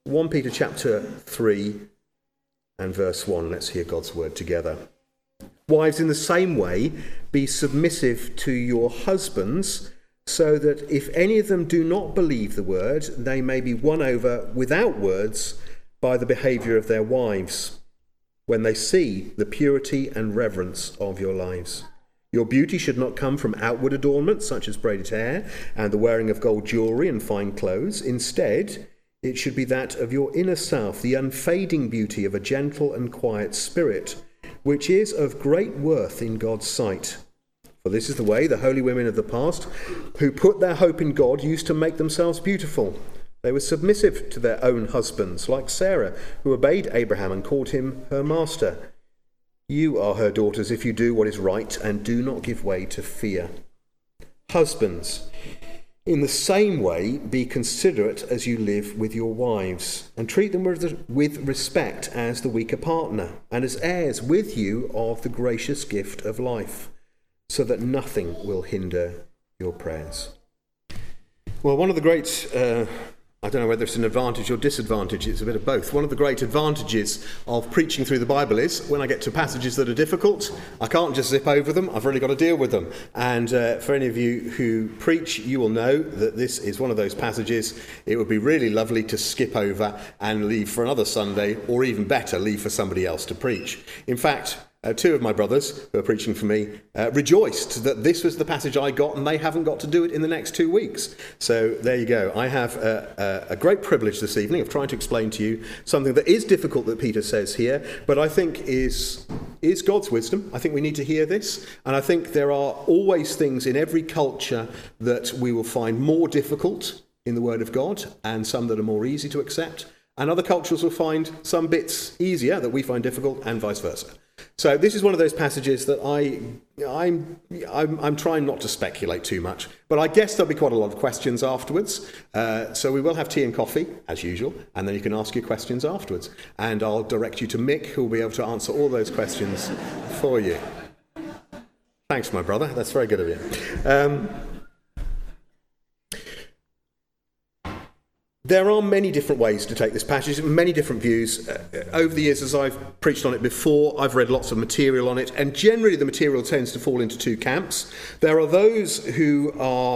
1 Peter chapter 3 and verse 1. Let's hear God's word together. Wives, in the same way, be submissive to your husbands, so that if any of them do not believe the word, they may be won over without words by the behaviour of their wives, when they see the purity and reverence of your lives. Your beauty should not come from outward adornment, such as braided hair and the wearing of gold jewellery and fine clothes. Instead, it should be that of your inner self, the unfading beauty of a gentle and quiet spirit, which is of great worth in God's sight. For this is the way the holy women of the past, who put their hope in God, used to make themselves beautiful. They were submissive to their own husbands, like Sarah, who obeyed Abraham and called him her master. You are her daughters if you do what is right and do not give way to fear. Husbands, in the same way, be considerate as you live with your wives, and treat them with respect as the weaker partner, and as heirs with you of the gracious gift of life, so that nothing will hinder your prayers. Well, one of the great I don't know whether it's an advantage or disadvantage, it's a bit of both. One of the great advantages of preaching through the Bible is when I get to passages that are difficult, I can't just zip over them, I've really got to deal with them. And for any of you who preach, you will know that this is one of those passages it would be really lovely to skip over and leave for another Sunday, or even better, leave for somebody else to preach. In fact, two of my brothers who are preaching for me rejoiced that this was the passage I got and they haven't got to do it in the next 2 weeks. So there you go. I have a great privilege this evening of trying to explain to you something that is difficult that Peter says here, but I think is God's wisdom. I think we need to hear this. And I think there are always things in every culture that we will find more difficult in the Word of God and some that are more easy to accept. And other cultures will find some bits easier that we find difficult and vice versa. So this is one of those passages that I'm trying not to speculate too much, but I guess there'll be quite a lot of questions afterwards. So we will have tea and coffee, as usual, and then you can ask your questions afterwards. And I'll direct you to Mick, who will be able to answer all those questions for you. Thanks, my brother. That's very good of you. There are many different ways to take this passage, many different views. Over the years, as I've preached on it before, I've read lots of material on it, and generally the material tends to fall into two camps. There are those who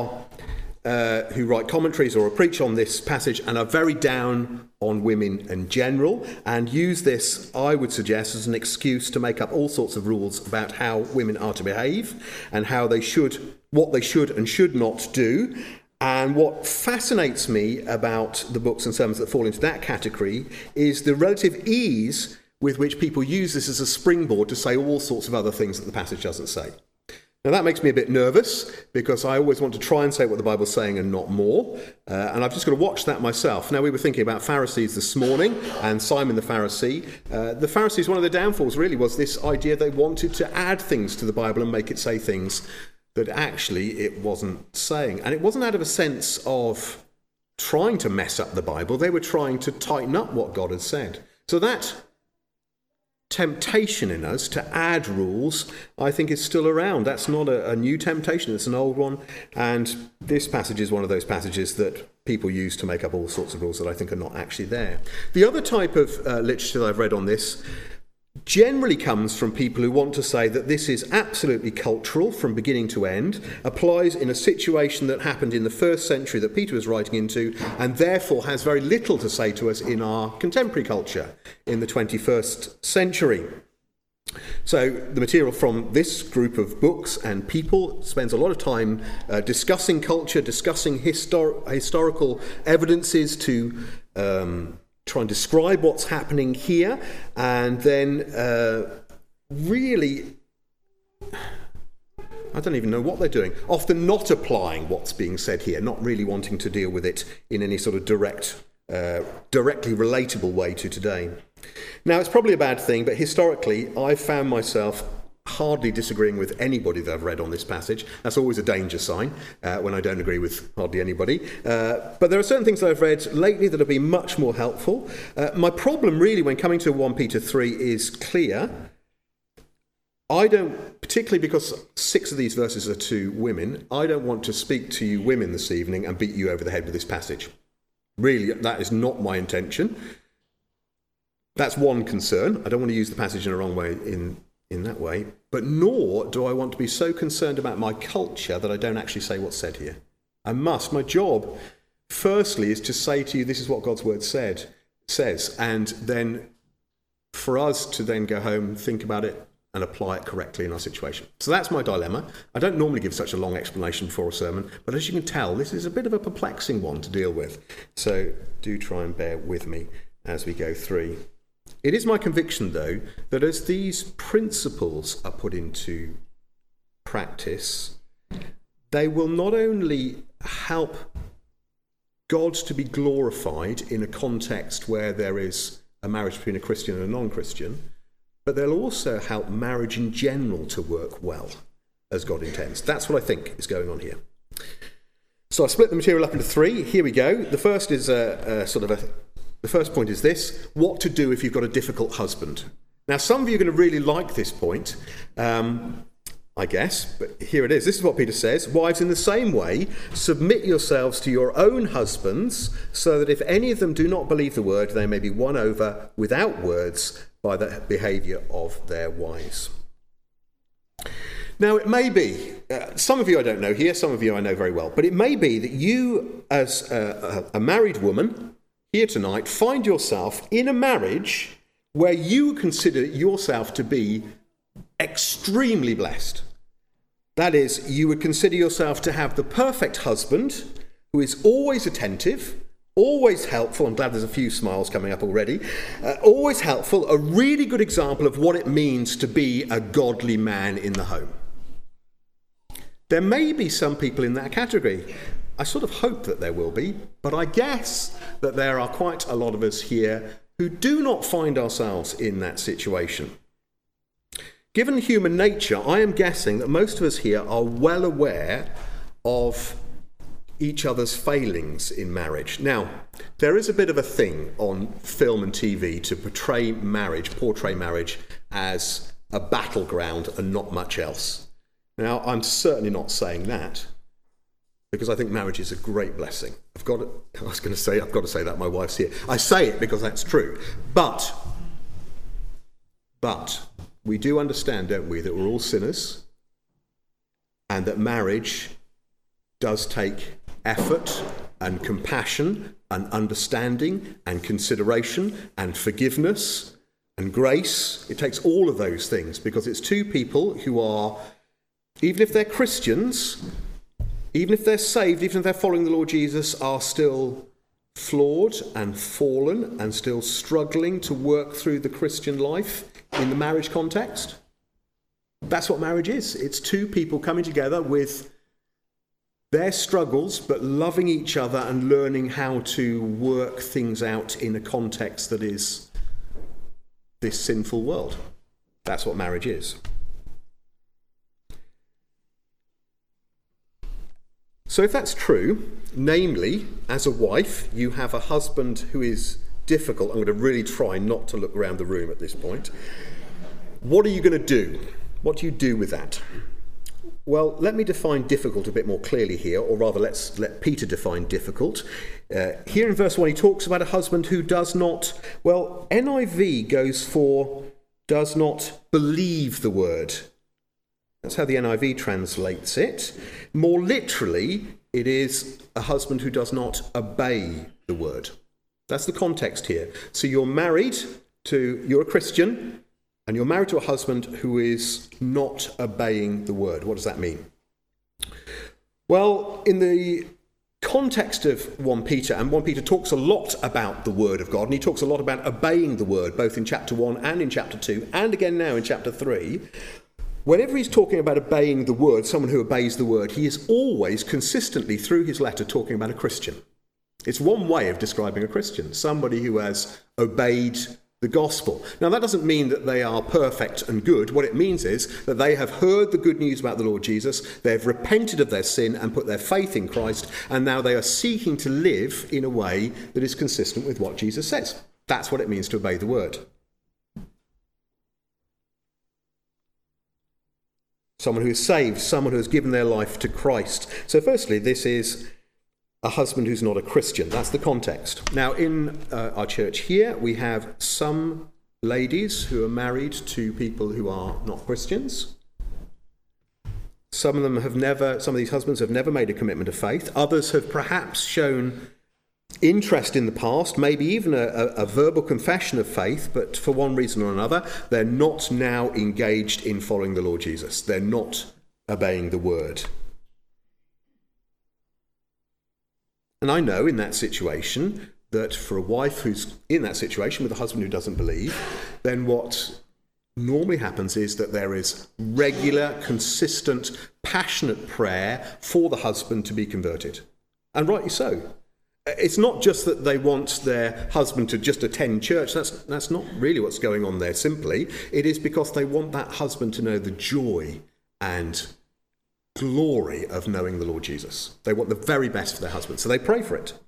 write commentaries or preach on this passage and are very down on women in general, and use this, I would suggest, as an excuse to make up all sorts of rules about how women are to behave and what they should and should not do. And what fascinates me about the books and sermons that fall into that category is the relative ease with which people use this as a springboard to say all sorts of other things that the passage doesn't say. Now that makes me a bit nervous because I always want to try and say what the Bible's saying and not more. And I've just got to watch that myself. Now we were thinking about Pharisees this morning and Simon the Pharisee. The Pharisees, one of their downfalls really was this idea they wanted to add things to the Bible and make it say things that actually it wasn't saying. And it wasn't out of a sense of trying to mess up the Bible. They were trying to tighten up what God had said. So that temptation in us to add rules, I think, is still around. That's not a new temptation. It's an old one. And this passage is one of those passages that people use to make up all sorts of rules that I think are not actually there. The other type of literature that I've read on this generally comes from people who want to say that this is absolutely cultural from beginning to end, applies in a situation that happened in the first century that Peter was writing into, and therefore has very little to say to us in our contemporary culture in the 21st century. So the material from this group of books and people spends a lot of time discussing culture, discussing historical evidences to try and describe what's happening here, and then really, I don't even know what they're doing, often not applying what's being said here, not really wanting to deal with it in any sort of directly relatable way to today. Now, it's probably a bad thing, but historically, I've found myself hardly disagreeing with anybody that I've read on this passage. That's always a danger sign when I don't agree with hardly anybody. But there are certain things that I've read lately that have been much more helpful. My problem really when coming to 1 Peter 3 is clear. I don't, particularly because 6 of these verses are to women, I don't want to speak to you women this evening and beat you over the head with this passage. Really, that is not my intention. That's one concern. I don't want to use the passage in a wrong way in that way. But nor do I want to be so concerned about my culture that I don't actually say what's said here. I must. My job, firstly, is to say to you, this is what God's word says, and then for us to then go home, think about it, and apply it correctly in our situation. So that's my dilemma. I don't normally give such a long explanation for a sermon, but as you can tell, this is a bit of a perplexing one to deal with. So do try and bear with me as we go through. It is my conviction, though, that as these principles are put into practice, they will not only help God to be glorified in a context where there is a marriage between a Christian and a non-Christian, but they'll also help marriage in general to work well as God intends. That's what I think is going on here. So I've split the material up into three. Here we go. The first is the first point is this: what to do if you've got a difficult husband. Now, some of you are going to really like this point, I guess, but here it is. This is what Peter says: wives, in the same way, submit yourselves to your own husbands, so that if any of them do not believe the word, they may be won over without words by the behaviour of their wives. Now, it may be, some of you I don't know here, some of you I know very well, but it may be that you, as a married woman here tonight, find yourself in a marriage where you consider yourself to be extremely blessed. That is, you would consider yourself to have the perfect husband who is always attentive, always helpful. I'm glad there's a few smiles coming up already. Always helpful, a really good example of what it means to be a godly man in the home. There may be some people in that category. I sort of hope that there will be, but I guess that there are quite a lot of us here who do not find ourselves in that situation. Given human nature, I am guessing that most of us here are well aware of each other's failings in marriage. Now, there is a bit of a thing on film and TV to portray marriage as a battleground and not much else. Now, I'm certainly not saying that, because I think marriage is a great blessing. I've got to say that, my wife's here. I say it because that's true. But we do understand, don't we, that we're all sinners, and that marriage does take effort and compassion and understanding and consideration and forgiveness and grace. It takes all of those things, because it's two people who are, even if they're Christians, even if they're saved, even if they're following the Lord Jesus, are still flawed and fallen and still struggling to work through the Christian life in the marriage context. That's what marriage is. It's two people coming together with their struggles, but loving each other and learning how to work things out in a context that is this sinful world. That's what marriage is. So if that's true, namely, as a wife, you have a husband who is difficult. I'm going to really try not to look around the room at this point. What are you going to do? What do you do with that? Well, let me define difficult a bit more clearly here, or rather let's let Peter define difficult. Here in verse 1 he talks about a husband who does not, well, NIV goes for does not believe the word. That's how the NIV translates it. More literally, it is a husband who does not obey the word. That's the context here. So you're a Christian, and you're married to a husband who is not obeying the word. What does that mean? Well, in the context of 1 Peter, and 1 Peter talks a lot about the word of God, and he talks a lot about obeying the word, both in chapter 1 and in chapter 2, and again now in chapter 3. Whenever he's talking about obeying the word, someone who obeys the word, he is always consistently through his letter talking about a Christian. It's one way of describing a Christian, somebody who has obeyed the gospel. Now, that doesn't mean that they are perfect and good. What it means is that they have heard the good news about the Lord Jesus, they've repented of their sin and put their faith in Christ, and now they are seeking to live in a way that is consistent with what Jesus says. That's what it means to obey the word. Someone who is saved, someone who has given their life to Christ. So firstly, this is a husband who's not a Christian. That's the context. Now, in our church here, we have some ladies who are married to people who are not Christians. Some of these husbands have never made a commitment of faith. Others have perhaps shown interest in the past, maybe even a verbal confession of faith, but for one reason or another, they're not now engaged in following the Lord Jesus. They're not obeying the word. And I know in that situation that for a wife who's in that situation with a husband who doesn't believe, then what normally happens is that there is regular, consistent, passionate prayer for the husband to be converted. And rightly so. It's not just that they want their husband to just attend church. That's not really what's going on there simply. It is because they want that husband to know the joy and glory of knowing the Lord Jesus. They want the very best for their husband, so they pray for it.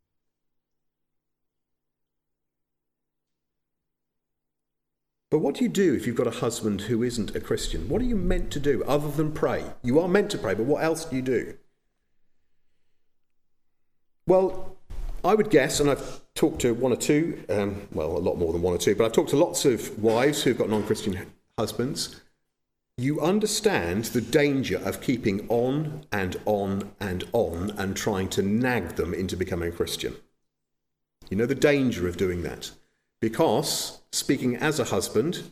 But what do you do if you've got a husband who isn't a Christian? What are you meant to do other than pray? You are meant to pray, but what else do you do? Well, I would guess, and I've talked to one or two, a lot more than one or two, but I've talked to lots of wives who've got non-Christian husbands. You understand the danger of keeping on and on and on and trying to nag them into becoming a Christian. You know the danger of doing that. Because, speaking as a husband,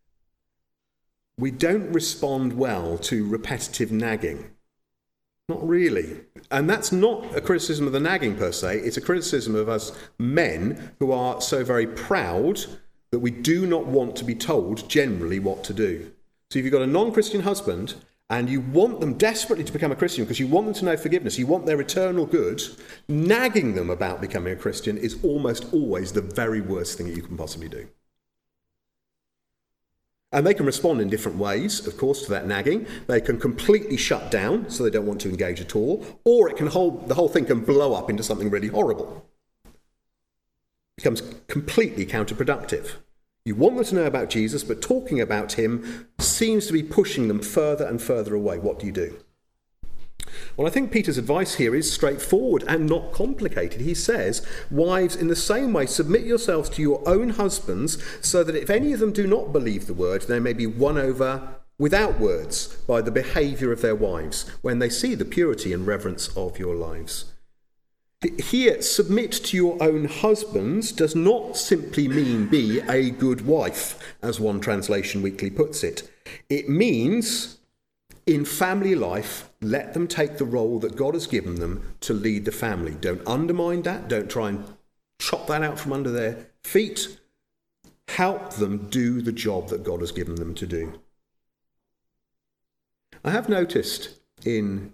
we don't respond well to repetitive nagging. Not really. And that's not a criticism of the nagging per se. It's a criticism of us men who are so very proud that we do not want to be told generally what to do. So if you've got a non-Christian husband and you want them desperately to become a Christian because you want them to know forgiveness, you want their eternal good, nagging them about becoming a Christian is almost always the very worst thing that you can possibly do. And they can respond in different ways, of course, to that nagging. They can completely shut down, so they don't want to engage at all, or the whole thing can blow up into something really horrible. It becomes completely counterproductive. You want them to know about Jesus, but talking about him seems to be pushing them further and further away. What do you do? Well, I think Peter's advice here is straightforward and not complicated. He says, wives, in the same way, submit yourselves to your own husbands, so that if any of them do not believe the word, they may be won over without words by the behaviour of their wives, when they see the purity and reverence of your lives. Here, submit to your own husbands does not simply mean be a good wife, as one translation weekly puts it. It means, in family life, let them take the role that God has given them to lead the family. Don't undermine that. Don't try and chop that out from under their feet. Help them do the job that God has given them to do. I have noticed in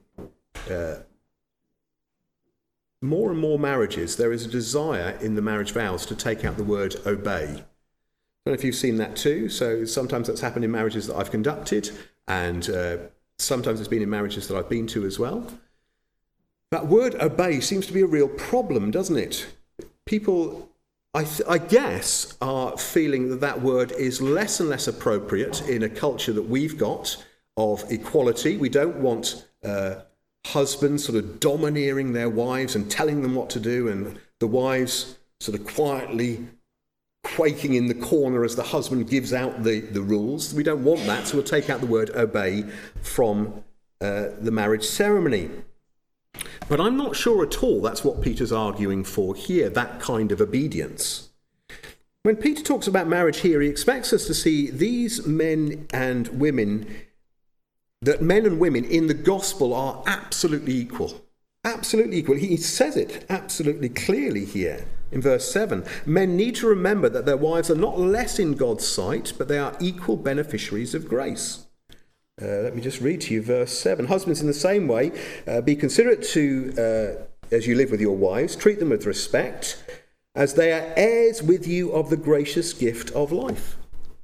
more and more marriages, there is a desire in the marriage vows to take out the word obey. I don't know if you've seen that too. So sometimes that's happened in marriages that I've conducted, and sometimes it's been in marriages that I've been to as well. That word obey seems to be a real problem, doesn't it? People, I guess, are feeling that that word is less and less appropriate in a culture that we've got of equality. We don't want husbands sort of domineering their wives and telling them what to do, and the wives sort of quietly quaking in the corner as the husband gives out the rules. We don't want that, so we'll take out the word obey from the marriage ceremony. But I'm not sure at all that's what Peter's arguing for here, that kind of obedience. When Peter talks about marriage here, he expects us to see these men and women, that men and women in the gospel are absolutely equal. Absolutely equal. He says it absolutely clearly here in verse 7. Men need to remember that their wives are not less in God's sight, but they are equal beneficiaries of grace. Let me just read to you verse 7. Husbands, in the same way, be considerate to, as you live with your wives, treat them with respect, as they are heirs with you of the gracious gift of life.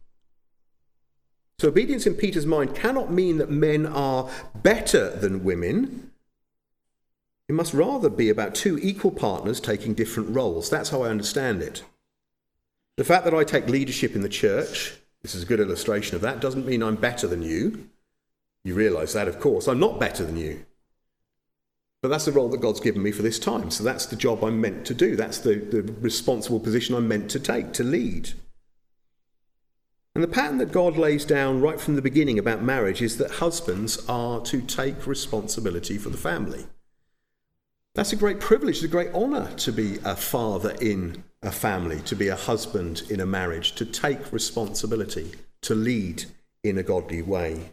So obedience in Peter's mind cannot mean that men are better than women. It must rather be about two equal partners taking different roles. That's how I understand it. The fact that I take leadership in the church, this is a good illustration of that, doesn't mean I'm better than you. You realise that, of course. I'm not better than you. But that's the role that God's given me for this time. So that's the job I'm meant to do. That's the responsible position I'm meant to take, to lead. And the pattern that God lays down right from the beginning about marriage is that husbands are to take responsibility for the family. That's a great privilege, it's a great honour to be a father in a family, to be a husband in a marriage, to take responsibility, to lead in a godly way.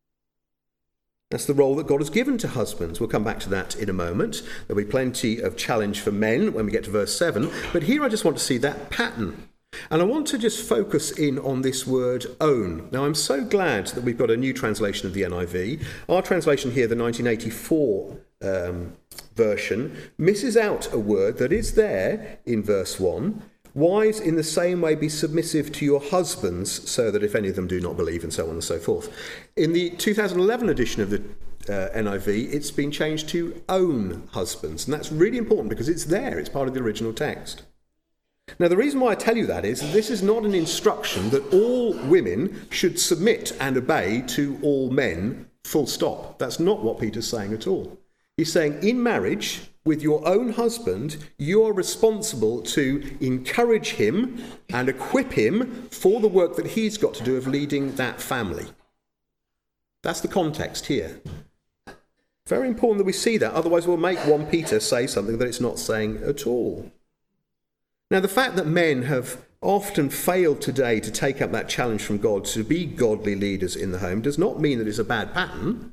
That's the role that God has given to husbands. We'll come back to that in a moment. There'll be plenty of challenge for men when we get to verse 7. But here I just want to see that pattern. And I want to just focus in on this word own. Now, I'm so glad that we've got a new translation of the NIV. Our translation here, the 1984 version, misses out a word that is there in verse 1. Wives, in the same way, be submissive to your husbands, so that if any of them do not believe, and so on and so forth. In the 2011 edition of the NIV, it's been changed to own husbands. And that's really important because it's there. It's part of the original text. Now, the reason why I tell you that is this is not an instruction that all women should submit and obey to all men, full stop. That's not what Peter's saying at all. He's saying in marriage, with your own husband, you are responsible to encourage him and equip him for the work that he's got to do of leading that family. That's the context here. Very important that we see that, otherwise we'll make 1 Peter say something that it's not saying at all. Now, the fact that men have often failed today to take up that challenge from God to be godly leaders in the home does not mean that it's a bad pattern,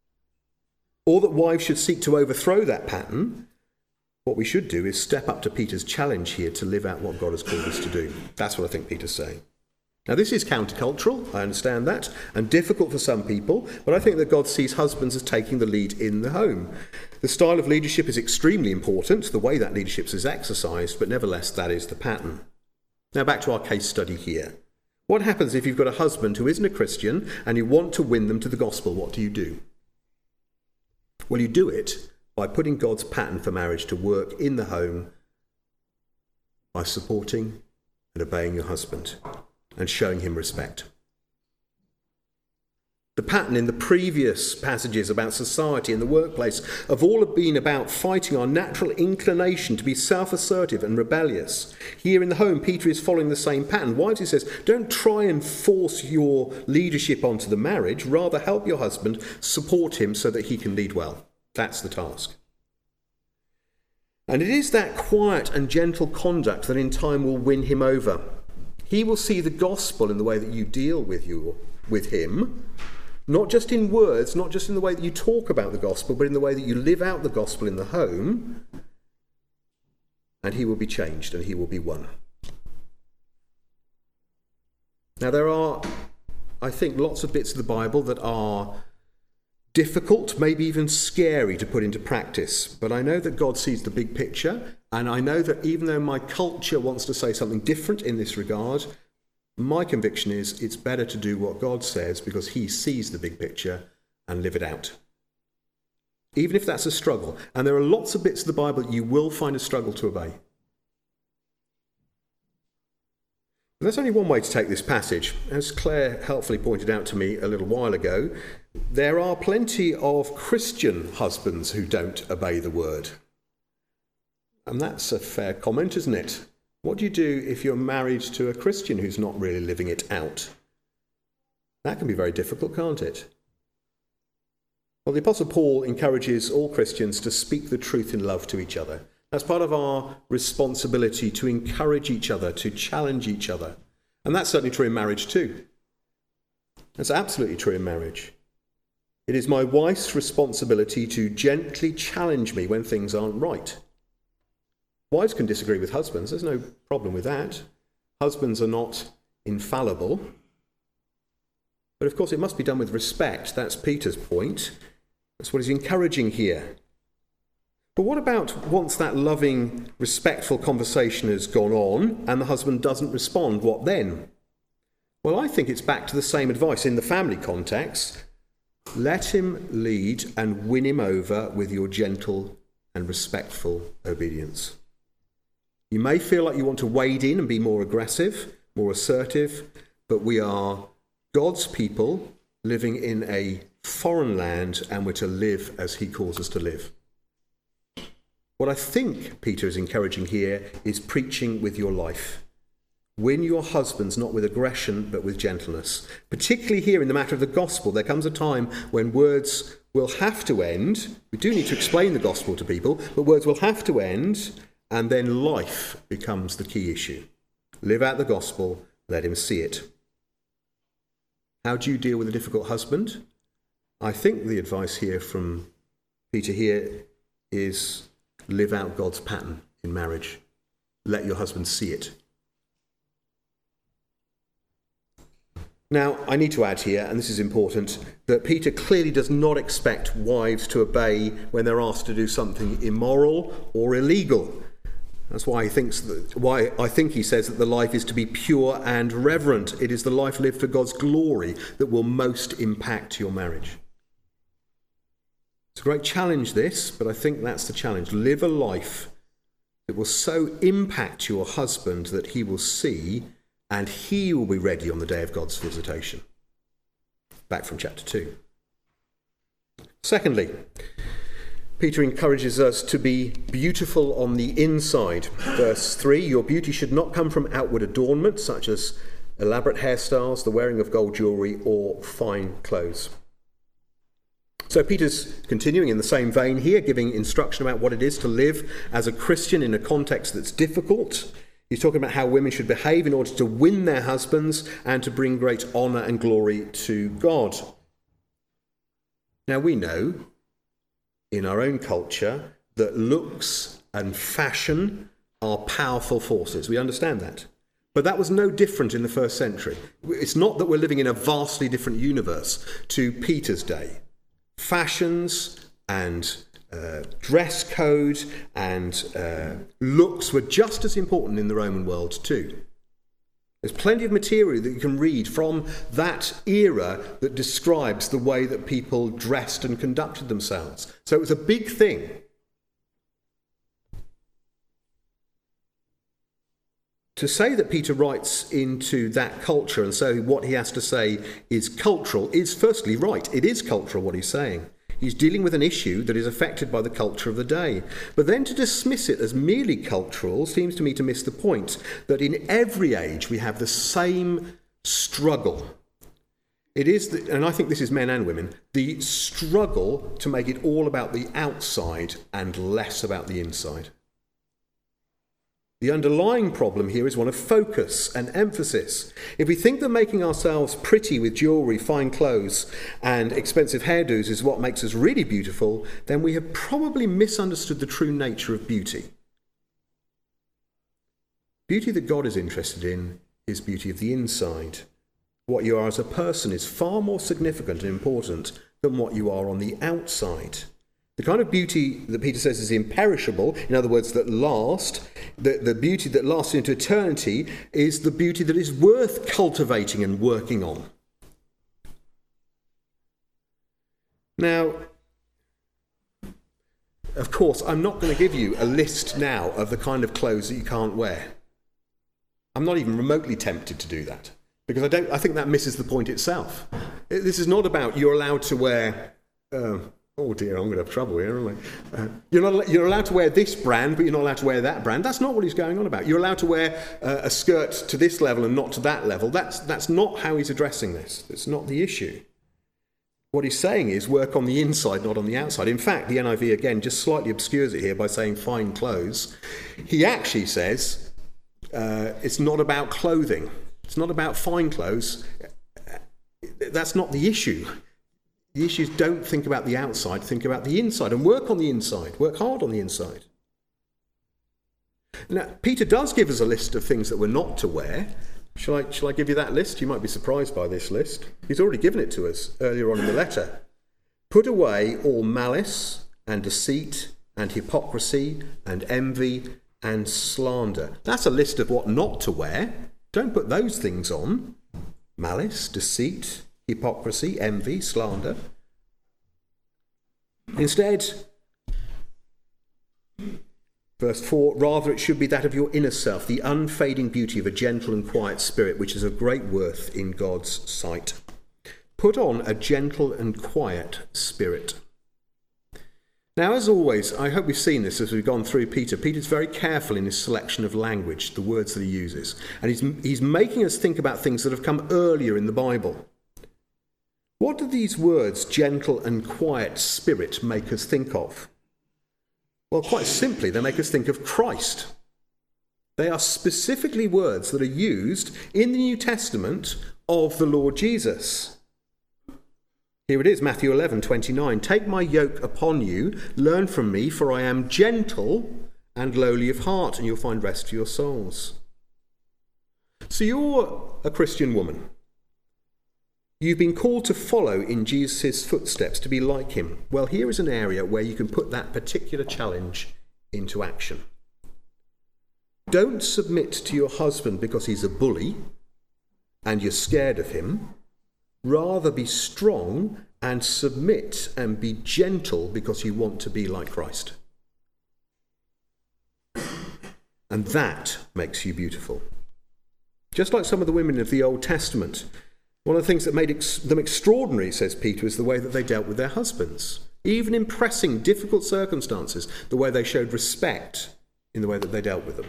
or that wives should seek to overthrow that pattern. What we should do is step up to Peter's challenge here to live out what God has called us to do. That's what I think Peter's saying. Now, this is countercultural, I understand that, and difficult for some people, but I think that God sees husbands as taking the lead in the home. The style of leadership is extremely important, the way that leadership is exercised, but nevertheless, that is the pattern. Now, back to our case study here. What happens if you've got a husband who isn't a Christian and you want to win them to the gospel? What do? Well, you do it by putting God's pattern for marriage to work in the home by supporting and obeying your husband and showing him respect. The pattern in the previous passages about society and the workplace have all been about fighting our natural inclination to be self-assertive and rebellious. Here in the home, Peter is following the same pattern. Wives, he says, don't try and force your leadership onto the marriage. Rather, help your husband, support him so that he can lead well. That's the task. And it is that quiet and gentle conduct that in time will win him over. He will see the gospel in the way that you deal with him, not just in words, not just in the way that you talk about the gospel, but in the way that you live out the gospel in the home, and he will be changed and he will be won. Now, there are, I think, lots of bits of the Bible that are difficult, maybe even scary to put into practice, but I know that God sees the big picture, and I know that even though my culture wants to say something different in this regard, my conviction is it's better to do what God says because he sees the big picture and live it out. Even if that's a struggle. And there are lots of bits of the Bible that you will find a struggle to obey. But there's only one way to take this passage. As Claire helpfully pointed out to me a little while ago, there are plenty of Christian husbands who don't obey the word. And that's a fair comment, isn't it? What do you do if you're married to a Christian who's not really living it out? That can be very difficult, can't it? Well, the Apostle Paul encourages all Christians to speak the truth in love to each other. That's part of our responsibility, to encourage each other, to challenge each other. And that's certainly true in marriage too. That's absolutely true in marriage. It is my wife's responsibility to gently challenge me when things aren't right. Wives can disagree with husbands. There's no problem with that. Husbands are not infallible. But of course, it must be done with respect. That's Peter's point. That's what he's encouraging here. But what about once that loving, respectful conversation has gone on and the husband doesn't respond? What then? Well, I think it's back to the same advice in the family context. Let him lead and win him over with your gentle and respectful obedience. You may feel like you want to wade in and be more aggressive, more assertive, but we are God's people living in a foreign land and we're to live as he calls us to live. What I think Peter is encouraging here is preaching with your life. Win your husbands not with aggression but with gentleness. Particularly here in the matter of the gospel, there comes a time when words will have to end. We do need to explain the gospel to people, but words will have to end, and then life becomes the key issue. Live out the gospel, let him see it. How do you deal with a difficult husband? I think the advice here from Peter here is live out God's pattern in marriage. Let your husband see it. Now, I need to add here, and this is important, that Peter clearly does not expect wives to obey when they're asked to do something immoral or illegal. That's why I think he says that the life is to be pure and reverent. It is the life lived for God's glory that will most impact your marriage. It's a great challenge, this, but I think that's the challenge. Live a life that will so impact your husband that he will see and he will be ready on the day of God's visitation. Back from chapter 2. Secondly, Peter encourages us to be beautiful on the inside. Verse 3, your beauty should not come from outward adornment, such as elaborate hairstyles, the wearing of gold jewellery, or fine clothes. So Peter's continuing in the same vein here, giving instruction about what it is to live as a Christian in a context that's difficult. He's talking about how women should behave in order to win their husbands and to bring great honour and glory to God. Now we know in our own culture that looks and fashion are powerful forces. We understand that. But that was no different in the first century. It's not that we're living in a vastly different universe to Peter's day. Fashions and dress code and looks were just as important in the Roman world too. There's plenty of material that you can read from that era that describes the way that people dressed and conducted themselves. So it was a big thing. To say that Peter writes into that culture and so what he has to say is cultural is firstly right. It is cultural what he's saying. He's dealing with an issue that is affected by the culture of the day. But then to dismiss it as merely cultural seems to me to miss the point that in every age we have the same struggle. It is, and I think this is men and women, the struggle to make it all about the outside and less about the inside. The underlying problem here is one of focus and emphasis. If we think that making ourselves pretty with jewellery, fine clothes and expensive hairdos is what makes us really beautiful, then we have probably misunderstood the true nature of beauty. Beauty that God is interested in is beauty of the inside. What you are as a person is far more significant and important than what you are on the outside. The kind of beauty that Peter says is imperishable, in other words, that last, the beauty that lasts into eternity, is the beauty that is worth cultivating and working on. Now, of course, I'm not going to give you a list now of the kind of clothes that you can't wear. I'm not even remotely tempted to do that, because I think that misses the point itself. This is not about you're allowed to wear... oh dear, I'm going to have trouble here, aren't I? You're allowed to wear this brand, but you're not allowed to wear that brand. That's not what he's going on about. You're allowed to wear a skirt to this level and not to that level. That's not how he's addressing this. It's not the issue. What he's saying is work on the inside, not on the outside. In fact, the NIV, again, just slightly obscures it here by saying fine clothes. He actually says it's not about clothing. It's not about fine clothes. That's not the issue. The issue is don't think about the outside, think about the inside and work on the inside, work hard on the inside. Now, Peter does give us a list of things that we're not to wear. Shall I give you that list? You might be surprised by this list. He's already given it to us earlier on in the letter. Put away all malice and deceit and hypocrisy and envy and slander. That's a list of what not to wear. Don't put those things on. Malice, deceit, hypocrisy, envy, slander. Instead, verse 4, rather it should be that of your inner self, the unfading beauty of a gentle and quiet spirit, which is of great worth in God's sight. Put on a gentle and quiet spirit. Now, as always, I hope we've seen this as we've gone through Peter. Peter's very careful in his selection of language, the words that he uses. And he's making us think about things that have come earlier in the Bible. What do these words, gentle and quiet spirit, make us think of? Well, quite simply, they make us think of Christ. They are specifically words that are used in the New Testament of the Lord Jesus. Here it is, Matthew 11:29. Take my yoke upon you, learn from me, for I am gentle and lowly of heart, and you'll find rest for your souls. So you're a Christian woman. You've been called to follow in Jesus' footsteps, to be like him. Well, here is an area where you can put that particular challenge into action. Don't submit to your husband because he's a bully and you're scared of him. Rather be strong and submit and be gentle because you want to be like Christ. And that makes you beautiful. Just like some of the women of the Old Testament, one of the things that made them extraordinary, says Peter, is the way that they dealt with their husbands. Even in pressing, difficult circumstances, the way they showed respect in the way that they dealt with them.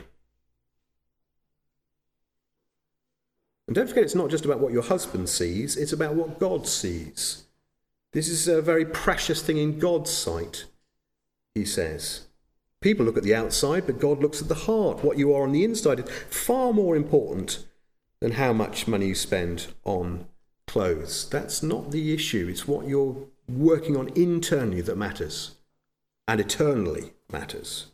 And don't forget, it's not just about what your husband sees, it's about what God sees. This is a very precious thing in God's sight, he says. People look at the outside, but God looks at the heart. What you are on the inside is far more important than how much money you spend on clothes. That's not the issue. It's what you're working on internally that matters, and eternally matters.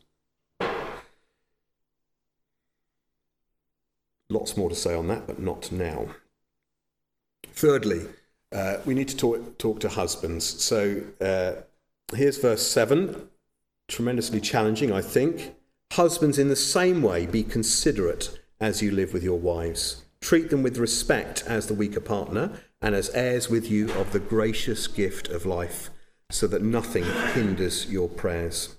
Lots more to say on that, but not now. Thirdly, we need to talk to husbands. So here's verse 7, tremendously challenging, I think. Husbands, in the same way, be considerate as you live with your wives. Treat them with respect as the weaker partner and as heirs with you of the gracious gift of life, so that nothing hinders your prayers.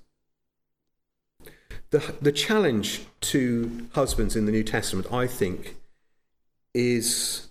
The challenge to husbands in the New Testament, I think, is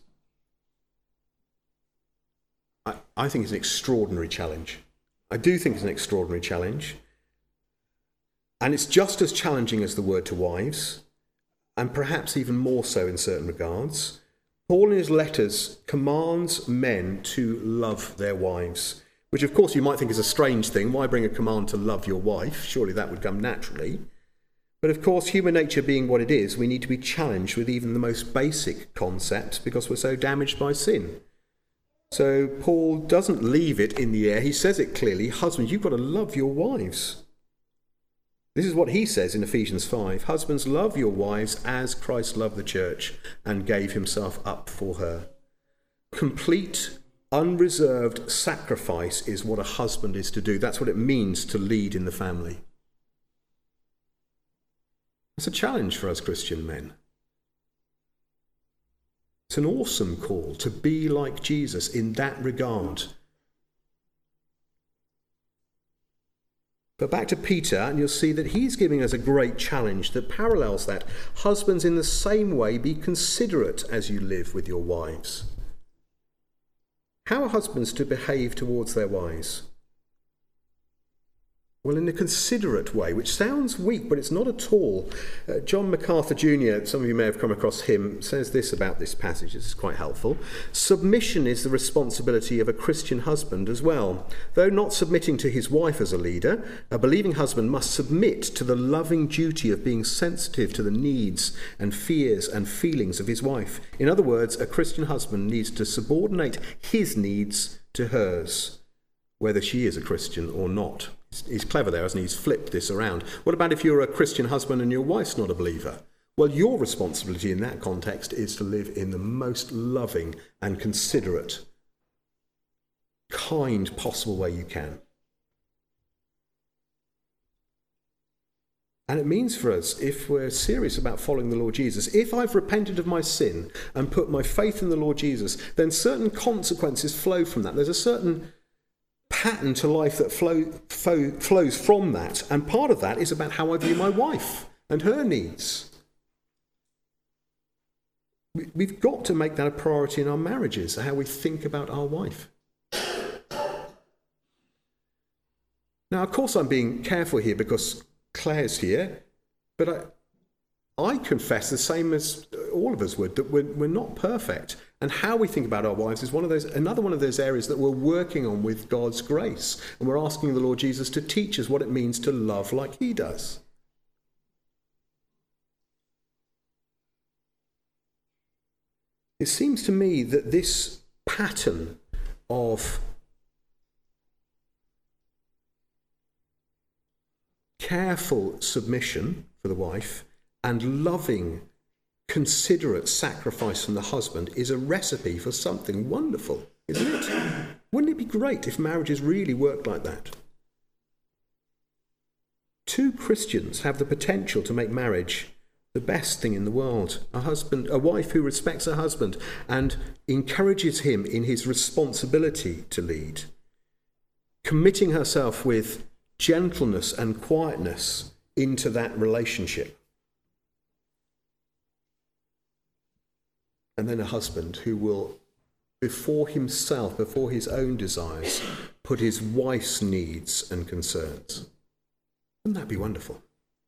I think it's an extraordinary challenge. I do think it's an extraordinary challenge. And it's just as challenging as the word to wives, and perhaps even more so in certain regards. Paul in his letters commands men to love their wives, which of course you might think is a strange thing. Why bring a command to love your wife? Surely that would come naturally. But of course, human nature being what it is, we need to be challenged with even the most basic concepts because we're so damaged by sin. So Paul doesn't leave it in the air. He says it clearly. Husbands, you've got to love your wives. This is what he says in Ephesians 5. Husbands, love your wives as Christ loved the church and gave himself up for her. Complete, unreserved sacrifice is what a husband is to do. That's what it means to lead in the family. It's a challenge for us Christian men. It's an awesome call to be like Jesus in that regard. But back to Peter, and you'll see that he's giving us a great challenge that parallels that. Husbands, in the same way, be considerate as you live with your wives. How are husbands to behave towards their wives? Well, in a considerate way, which sounds weak, but it's not at all. John MacArthur Jr., some of you may have come across him, says this about this passage. This is quite helpful. Submission is the responsibility of a Christian husband as well. Though not submitting to his wife as a leader, a believing husband must submit to the loving duty of being sensitive to the needs and fears and feelings of his wife. In other words, a Christian husband needs to subordinate his needs to hers, whether she is a Christian or not. He's clever there, hasn't he? He's flipped this around. What about if you're a Christian husband and your wife's not a believer? Well, your responsibility in that context is to live in the most loving and considerate, kind possible way you can. And it means for us, if we're serious about following the Lord Jesus, if I've repented of my sin and put my faith in the Lord Jesus, then certain consequences flow from that. There's a certain pattern to life that flows from that, and part of that is about how I view my wife and her needs. We've got to make that a priority in our marriages, how we think about our wife. Now, Now, of course, I'm being careful here because Claire's here, but I confess the same as all of us would, that we're not perfect. And how we think about our wives is another one of those areas that we're working on with God's grace. And we're asking the Lord Jesus to teach us what it means to love like he does. It seems to me that this pattern of careful submission for the wife and loving, considerate sacrifice from the husband is a recipe for something wonderful, isn't it? Wouldn't it be great if marriages really worked like that? Two Christians have the potential to make marriage the best thing in the world. A wife who respects her husband and encourages him in his responsibility to lead, committing herself with gentleness and quietness into that relationship. And then a husband who will, before himself, before his own desires, put his wife's needs and concerns. Wouldn't that be wonderful?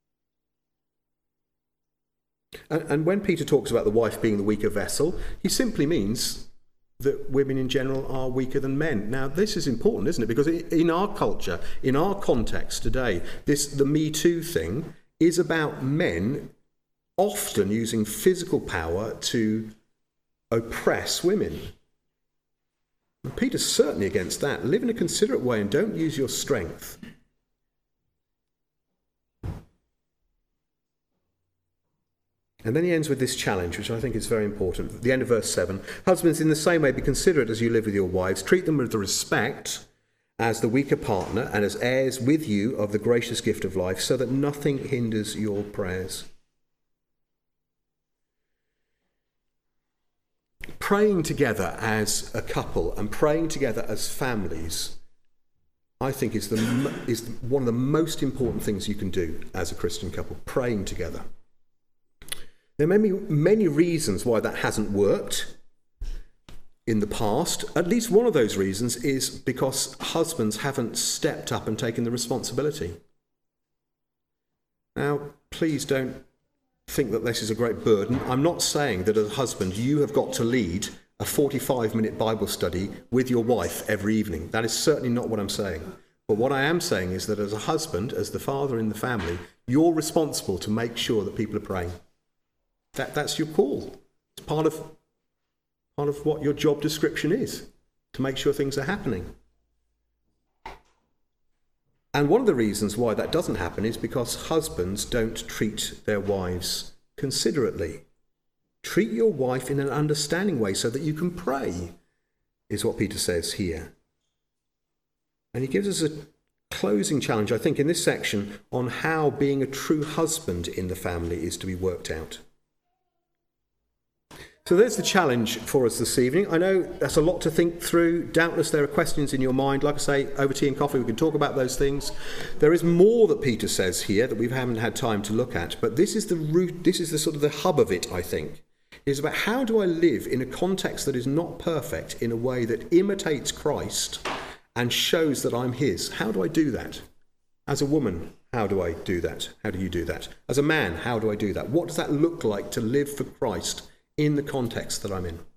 And when Peter talks about the wife being the weaker vessel, he simply means that women in general are weaker than men. Now, this is important, isn't it? Because in our culture, in our context today, the Me Too thing is about men often using physical power to oppress women. And Peter's certainly against that. Live in a considerate way and don't use your strength. And then he ends with this challenge, which I think is very important. At the end of verse 7, husbands, in the same way, be considerate as you live with your wives. Treat them with the respect as the weaker partner and as heirs with you of the gracious gift of life, so that nothing hinders your prayers. Praying together as a couple and praying together as families, I think, is one of the most important things you can do as a Christian couple, praying together. There may be many reasons why that hasn't worked in the past. At least one of those reasons is because husbands haven't stepped up and taken the responsibility. Now, please don't think that this is a great burden. I'm not saying that as a husband you have got to lead a 45-minute Bible study with your wife every evening. That is certainly not what I'm saying. But what I am saying is that as a husband, as the father in the family, you're responsible to make sure that people are praying. That's your call. It's part of what your job description is, to make sure things are happening. And one of the reasons why that doesn't happen is because husbands don't treat their wives considerately. Treat your wife in an understanding way so that you can pray, is what Peter says here. And he gives us a closing challenge, I think, in this section on how being a true husband in the family is to be worked out. So there's the challenge for us this evening. I know that's a lot to think through. Doubtless there are questions in your mind. Like I say, over tea and coffee we can talk about those things. There is more that Peter says here that we haven't had time to look at, but this is the root, this is the sort of the hub of it, I think. It's about how do I live in a context that is not perfect in a way that imitates Christ and shows that I'm his. How do I do that? As a woman, how do I do that? How do you do that? As a man, how do I do that? What does that look like to live for Christ in the context that I'm in?